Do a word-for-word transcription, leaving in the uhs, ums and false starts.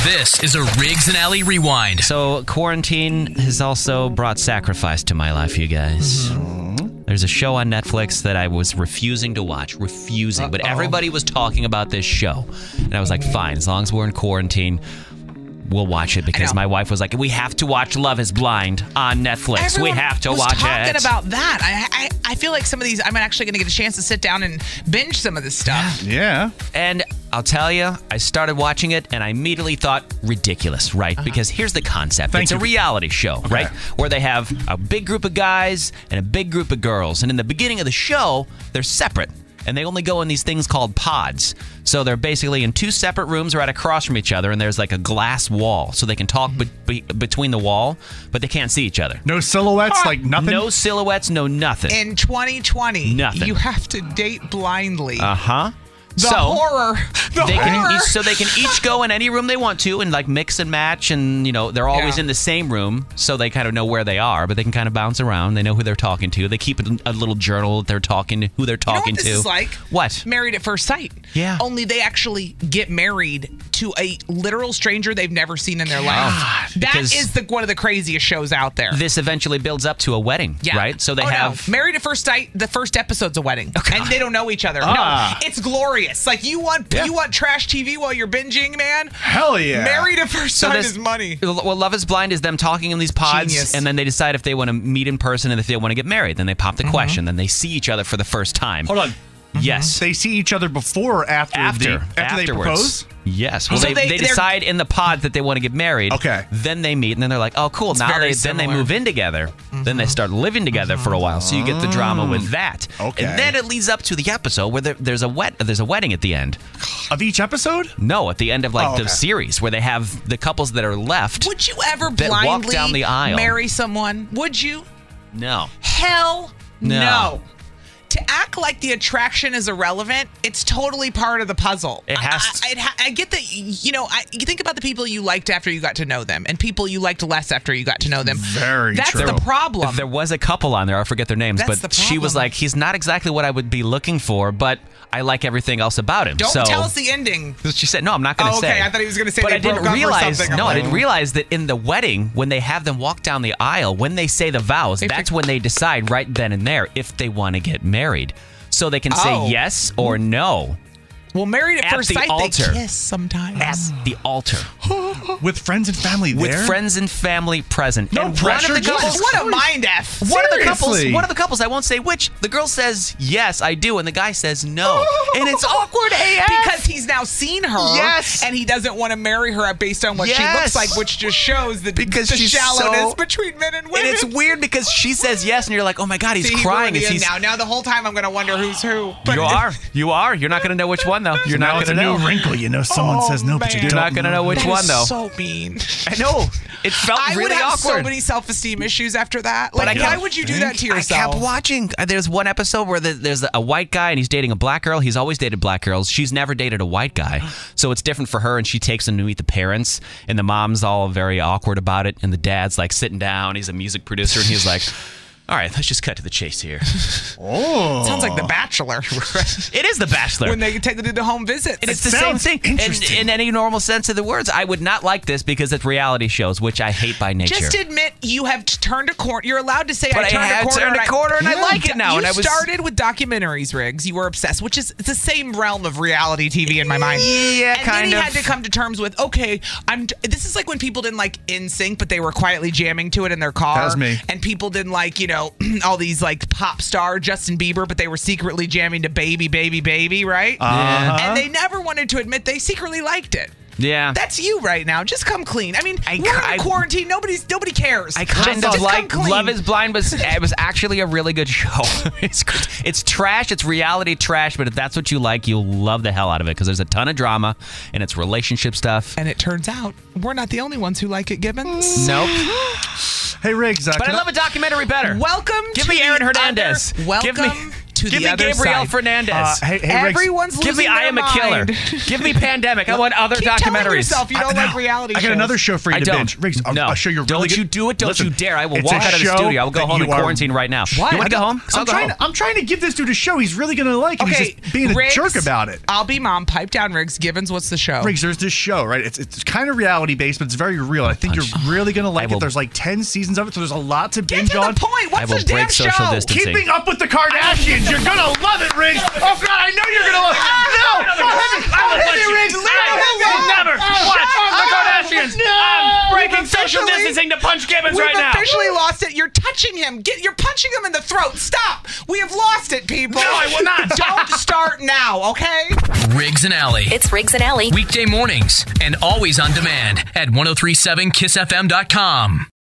This is a Riggs and Alley Rewind. So quarantine has also brought sacrifice to my life, you guys. Mm-hmm. There's a show on Netflix that I was refusing to watch, refusing. Uh-oh. But everybody was talking about this show. And I was like, fine, as long as we're in quarantine, we'll watch it. Because my wife was like, we have to watch Love is Blind on Netflix. Everyone we have to was watch talking it. about that. I, I I feel like some of these, I'm actually going to get a chance to sit down and binge some of this stuff. Yeah. And I'll tell you, I started watching it and I immediately thought, ridiculous, right? Uh-huh. Because here's the concept. Thank it's you. a reality show, Okay. right? Where they have a big group of guys and a big group of girls. And in the beginning of the show, they're separate. And they only go in these things called pods. So they're basically in two separate rooms right across from each other, and there's like a glass wall. So they can talk be- be- between the wall, but they can't see each other. No silhouettes, Ah, like nothing? No silhouettes, no nothing. In twenty twenty, Nothing. you have to date blindly. Uh-huh. the so, horror. The They horror. can each, so they can each go in any room they want to and like mix and match, and you know they're always Yeah. in the same room, so they kind of know where they are, but they can kind of bounce around. They know who they're talking to. They keep a, a little journal that they're talking to, who they're You know talking what this to. is like? What? Married at First Sight. Yeah. Only they actually get married to a literal stranger they've never seen in their life. That because- is the one of the craziest shows out there. This eventually builds up to a wedding, Yeah. right? So they Oh, no. have. Married at First Sight. The first episode's a wedding, and they don't know each other. Ah. No, it's glorious. Like you want, Yeah. you want trash T V while you're binging, man. Hell yeah. Married at First So Sight this- is money. Well, Love is Blind is them talking in these pods, Genius. and then they decide if they want to meet in person and if they want to get married. Then they pop the question. Then they see each other for the first time. Hold on. Yes. They see each other before or after, After, the, after they afterwards. propose? Yes. Well, So they, they- they they're- decide in the pod that they want to get married. Okay. Then they meet, and then they're like, oh, cool. now very they then they similar. move in together. Then they start living together for a while. So you get the drama with that. Okay. And then it leads up to the episode where there, there's a wet there's a wedding at the end. Of each episode? No, at the end of like Oh, okay. the series where they have the couples that are left. Would you ever That walk blindly down the aisle. marry someone? Would you? No. Hell No. no. To act like the attraction is irrelevant, it's totally part of the puzzle. It has I, I, it ha- I get that, you know, I, you think about the people you liked after you got to know them and people you liked less after you got to know them. Very That's true. the problem. There was a couple on there. I forget their names, That's but the she was problem. like, he's not exactly what I would be looking for, but I like everything else about him. Don't so tell us the ending. She said, no, I'm not going to Oh, say. okay. I thought he was gonna say But they I didn't broke up or realize, something. No, I'm I like- didn't realize that in the wedding, when they have them walk down the aisle, when they say the vows, They that's fig- when they decide right then and there if they want to get married. So they can say Oh. yes or no Well, Married at, At First the Sight, altar. they kiss sometimes. at the altar With friends and family there? with friends and family present. No and pressure, One of the couples, just- What a mind F. One of the couples, Seriously? one of the couples, I won't say which, the girl says, yes, I do, and the guy says no. And it's awkward A F. Because he's now seen her, Yes. and he doesn't want to marry her based on what she Yes. looks like, which just shows the, Because the she's shallowness so- between men and And women. it's weird because she says yes, and you're like, oh my God, he's See, crying. ruined As the he's, end now. Now the whole time I'm going to wonder who's who. But you are. You are. You're not going to know which one, though. You're Now not it's a going to new know. wrinkle. You know, someone Oh, says no, but you man. don't. You're not going to know which That one, is though. so mean. I know. It felt I really would have awkward. so many self-esteem issues after that. But Like, I why kept- would you do that to yourself? I kept watching. Uh, There's one episode where the, there's a white guy and he's dating a black girl. He's always dated black girls. She's never dated a white guy. So it's different for her, and she takes him to meet the parents, and the mom's all very awkward about it, and the dad's like sitting down. He's a music producer, and he's like, all right, let's just cut to the chase here. Oh. Sounds like The Bachelor. It is The Bachelor. when they take the home visits. And it's It the same sounds thing. In, interesting. in any normal sense of the words, I would not like this because it's reality shows, which I hate by nature. Just admit you have t- turned a corner. You're allowed to say But I I turned have a corner. turned and a corner and I like it now, You and I was- started with documentaries, Riggs. You were obsessed, which is it's the same realm of reality T V in my mind. Yeah, and kind then he of. had to come to terms with, okay, I'm. This is like when people didn't like N Sync, but they were quietly jamming to it in their car. That was me. And people didn't like, you know, all these like pop star Justin Bieber, but they were secretly jamming to Baby, Baby, Baby, right? Uh-huh. And they never wanted to admit they secretly liked it. yeah. That's you right now. Just come clean. I mean, I- we're I- in quarantine. Nobody's nobody cares. I kind Just of come like clean. Love is Blind, but it was actually a really good show. it's it's trash. It's reality trash, but if that's what you like, you'll love the hell out of it because there's a ton of drama and it's relationship stuff. And it turns out we're not the only ones who like it, Gibbons. Nope. Hey, Riggs. Uh, But I can love a documentary better. Welcome Give to me the Aaron Hernandez. other- welcome Give me- to Give the me other Gabriel side. Fernandez. Uh, hey, hey, Riggs. Everyone's Give me losing I their Am a Killer. mind. Give me Pandemic. I want other Keep telling documentaries. yourself you don't I- like reality I got shows. another show for you I to don't. binge. Riggs, I'll, no. I'll show you. Really Don't good- you do it. Don't Listen, you dare. I will it's walk a out of the show studio. I will go that home you and are- quarantine right now. Why? You want to go home? 'Cause I'll I'm go trying, home. to, I'm trying to give this dude a show he's really going to like, and Okay, he's just being a Riggs, jerk about it. I'll be mom. Pipe down, Riggs. Givens, what's the show? Riggs, there's this show, right? It's it's kind of reality based, but it's very real. I think you're really going to like will- it. There's like ten seasons of it, so there's a lot to Get binge to on. the point. I What's will the damn break social show? distancing. Keeping Up with the Kardashians. You're going to love it, Riggs. Oh, God, I know you're going to love it. No! Don't hit me. Don't hit me, Riggs. Leave me alone. Never watch the Kardashians. I'm breaking social officially- distancing to Punch Gibbons We've right now. officially lost it. You're touching him. Get, you're punching him in the throat. Stop. We have lost it, people. No, I will not. Don't start now, okay? Riggs and Alley. It's Riggs and Alley. Weekday mornings and always on demand at ten thirty-seven kiss f m dot com.